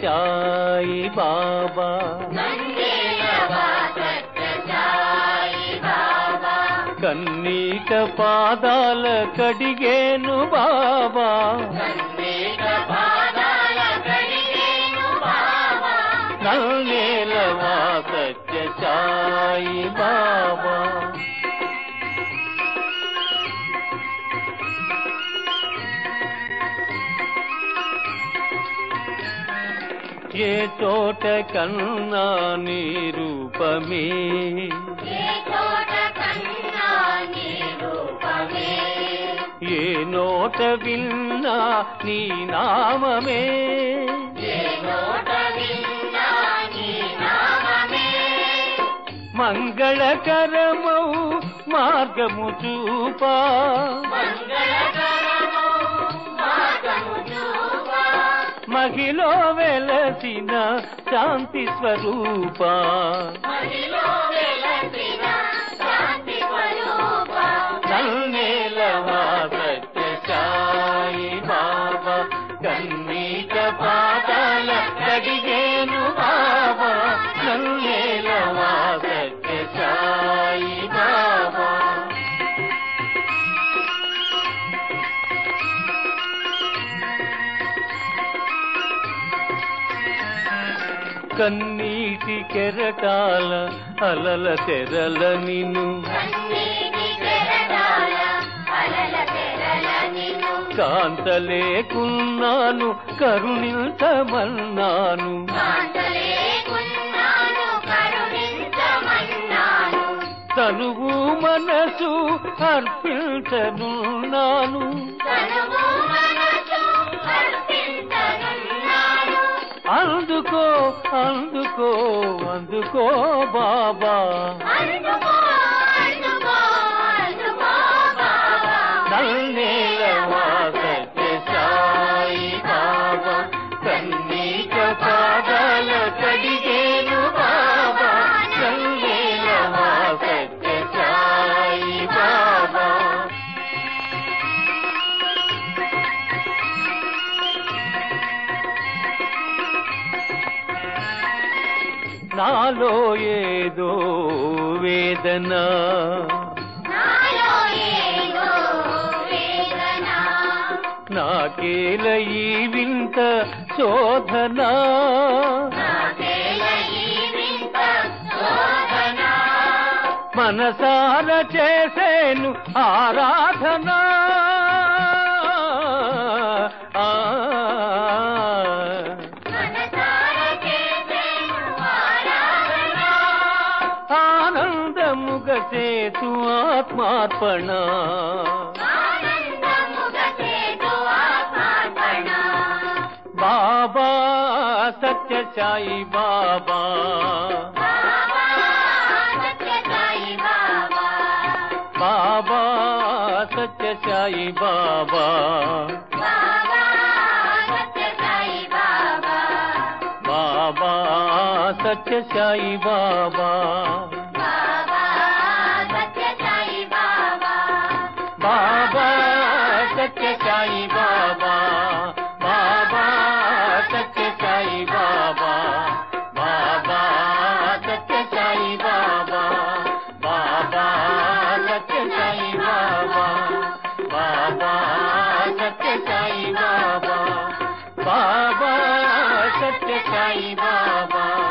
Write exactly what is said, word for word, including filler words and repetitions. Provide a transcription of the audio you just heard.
సాయి బాబా కన్నీట పాదాల కడిగేను బాబా నల్నేలవా సత్య సాయి బాబా ఏ చోట కన్నా నీ రూపమే ఏ నోట విన్నా నీ నామమే మంగళకరమౌ మార్గము చూపా మహిలో వెలసిన శాంతి స్వరూపా నల్నేలవా సత్య సాయి బాబా కన్నీట పాదాల కడిగేను బాబా నల్నేలవా సత్య సాయి బాబా కన్నీటి కెరటాల అలల తెరల నిన్ను కాంతలేకున్నాను కరుణించమన్నాను తనువు మనసు అర్పించనున్నాను అందుకో అందుకో అందుకో బాబా నల్నేలవా సత్య సాయి బాబా కన్నీట పాదాల కడిగేను బాబా నల్నేలవా సత్య సాయి బాబా నాలో ఏదో వేదన నాకేల ఈ వింత శోధన మనసార చేసేను ఆరాధన ఆనందముగ చేతు ఆత్మార్పణ బాబా సత్య సాయి బాబా బాబా సత్య సాయి బాబా బాబా సత్య సాయి బాబా బాబా సత్య సాయి బాబా బాబా సత్య సాయి బాబా బాబా సత్య సాయి బాబా బాబా సత్య సాయి బాబా బాబా సత్య సాయి బాబా బాబా సత్య సాయి బాబా